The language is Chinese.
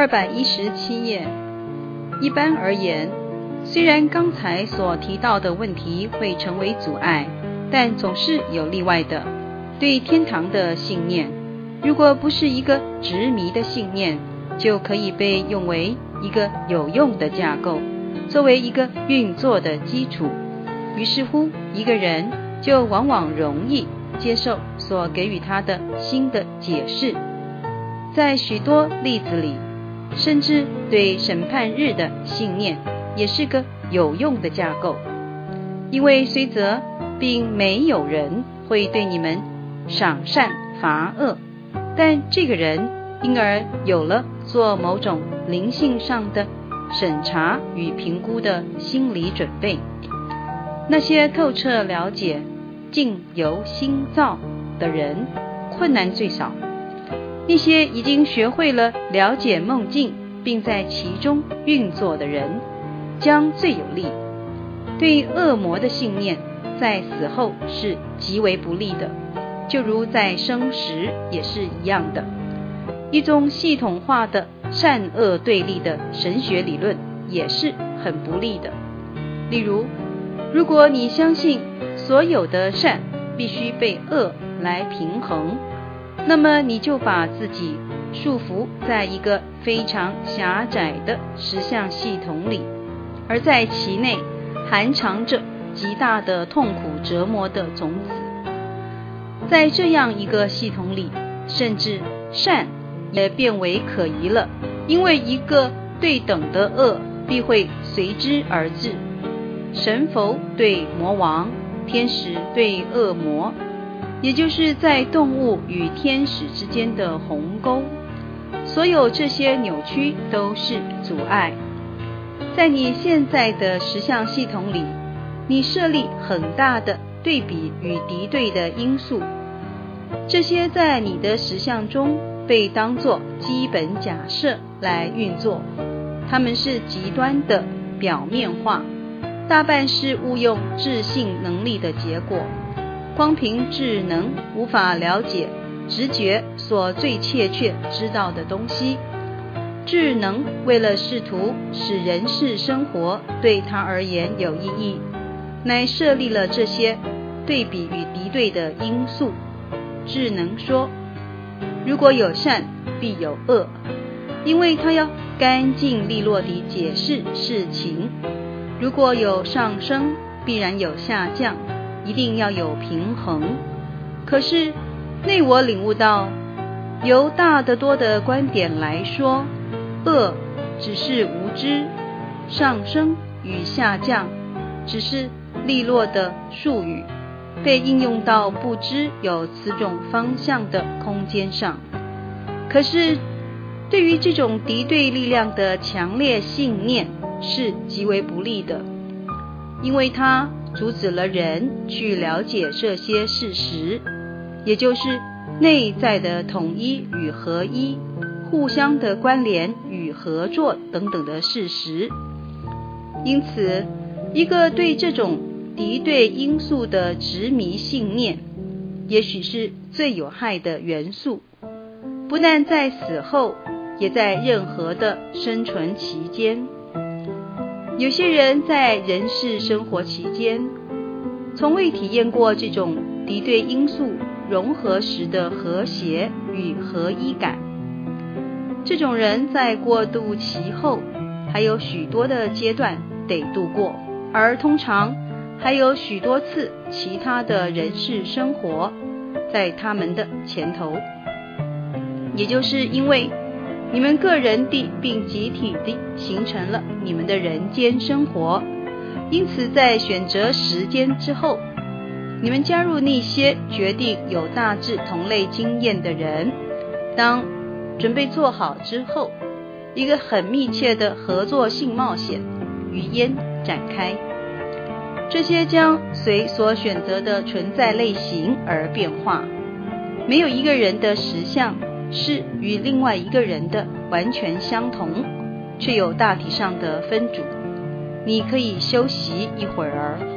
217页。一般而言，虽然刚才所提到的问题会成为阻碍，但总是有例外的。对天堂的信念，如果不是一个执迷的信念，就可以被用为一个有用的架构，作为一个运作的基础。于是乎，一个人就往往容易接受所给予他的新的解释。在许多例子里，甚至对审判日的信念也是个有用的架构，因为虽则并没有人会对你们赏善罚恶，但这个人因而有了做某种灵性上的审查与评估的心理准备。那些透彻了解境由心造的人困难最少，那些已经学会了了解梦境并在其中运作的人将最有利。对恶魔的信念在死后是极为不利的，就如在生时也是一样的。一种系统化的善恶对立的神学理论也是很不利的。例如，如果你相信所有的善必须被恶来平衡，那么你就把自己束缚在一个非常狭窄的实相系统里，而在其内含藏着极大的痛苦折磨的种子。在这样一个系统里，甚至善也变为可疑了，因为一个对等的恶必会随之而至。神佛对魔王，天使对恶魔，也就是在动物与天使之间的鸿沟。所有这些扭曲都是阻碍。在你现在的实相系统里，你设立很大的对比与敌对的因素，这些在你的实相中被当作基本假设来运作，它们是极端的表面化，大半是误用智性能力的结果。光凭智能无法了解直觉所最切知道的东西。智能为了试图使人世生活对他而言有意义，乃设立了这些对比与敌对的因素。智能说，如果有善必有恶，因为他要干净利落地解释事情。如果有上升，必然有下降，一定要有平衡。可是内我领悟到，由大得多的观点来说，恶只是无知，上升与下降只是利落的术语，被应用到不知有此种方向的空间上。可是对于这种敌对力量的强烈信念是极为不利的，因为它阻止了人去了解这些事实，也就是内在的统一与合一，互相的关联与合作等等的事实。因此，一个对这种敌对因素的执迷信念，也许是最有害的元素，不但在死后，也在任何的生存期间。有些人在人世生活期间，从未体验过这种敌对因素融合时的和谐与合一感。这种人在过渡期后，还有许多的阶段得度过，而通常还有许多次其他的人世生活在他们的前头。也就是因为你们个人地并集体地形成了你们的人间生活，因此在选择时间之后，你们加入那些决定有大致同类经验的人，当准备做好之后，一个很密切的合作性冒险于焉展开。这些将随所选择的存在类型而变化，没有一个人的实相是与另外一个人的完全相同，却有大体上的分组。你可以休息一会儿。